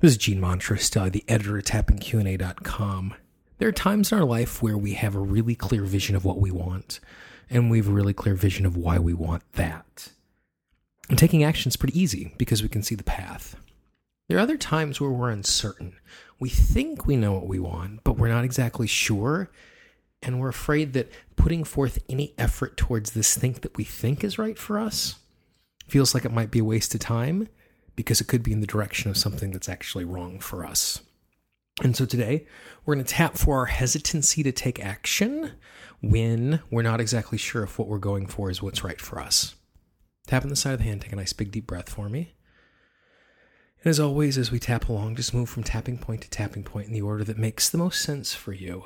This is Gene Mantra, still the editor at tappingqa.com. There are times in our life where we have a really clear vision of what we want, and we have a really clear vision of why we want that. And taking action is pretty easy because we can see the path. There are other times where we're uncertain. We think we know what we want, but we're not exactly sure, and we're afraid that putting forth any effort towards this thing that we think is right for us feels like it might be a waste of time, because it could be in the direction of something that's actually wrong for us. And so today, we're going to tap for our hesitancy to take action when we're not exactly sure if what we're going for is what's right for us. Tap on the side of the hand, take a nice big deep breath for me. And as always, as we tap along, just move from tapping point to tapping point in the order that makes the most sense for you.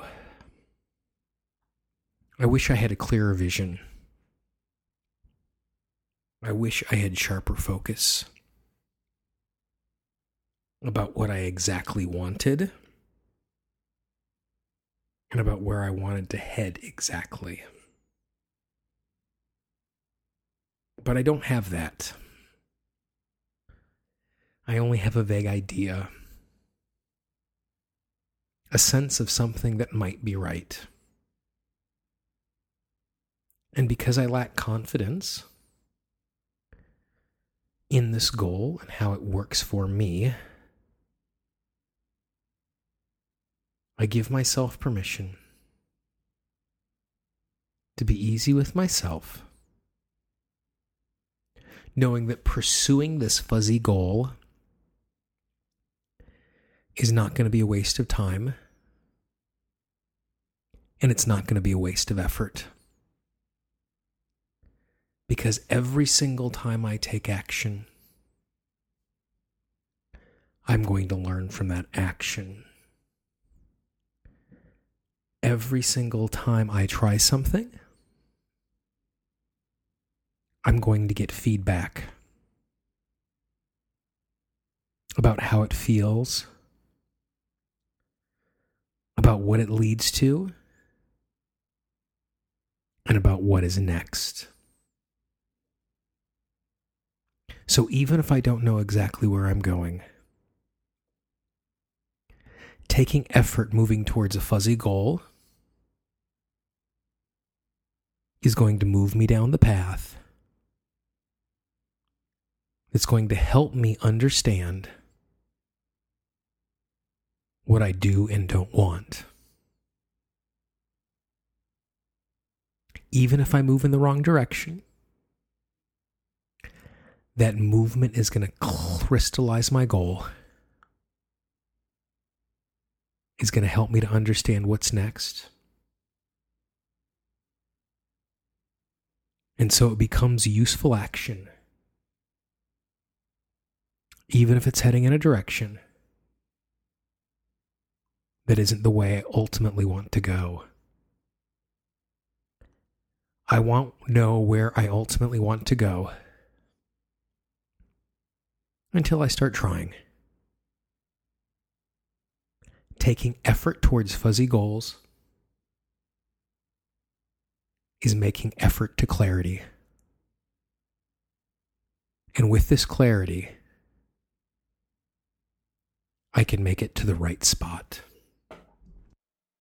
I wish I had a clearer vision. I wish I had sharper focus about what I exactly wanted and about where I wanted to head exactly. But I don't have that. I only have a vague idea, a sense of something that might be right. And because I lack confidence in this goal and how it works for me, I give myself permission to be easy with myself, knowing that pursuing this fuzzy goal is not going to be a waste of time, and it's not going to be a waste of effort. Because every single time I take action, I'm going to learn from that action. Every single time I try something, I'm going to get feedback about how it feels, about what it leads to, and about what is next. So even if I don't know exactly where I'm going, taking effort moving towards a fuzzy goal is going to move me down the path. It's going to help me understand what I do and don't want. Even if I move in the wrong direction, that movement is going to crystallize my goal. It's going to help me to understand what's next. And so it becomes useful action, even if it's heading in a direction that isn't the way I ultimately want to go. I won't know where I ultimately want to go until I start trying. Taking effort towards fuzzy goals is making effort to clarity. And with this clarity, I can make it to the right spot.